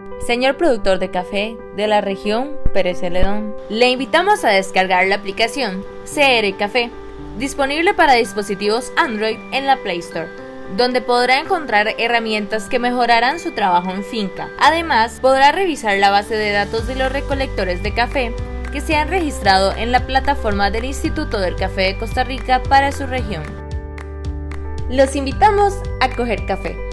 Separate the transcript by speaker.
Speaker 1: Señor productor de café de la región Pérez Celedón, le invitamos a descargar la aplicación CR Café, disponible para dispositivos Android en la Play Store, donde podrá encontrar herramientas que mejorarán su trabajo en finca. Además, podrá revisar la base de datos de los recolectores de café que se han registrado en la plataforma del Instituto del Café de Costa Rica para su región. Los invitamos a coger café.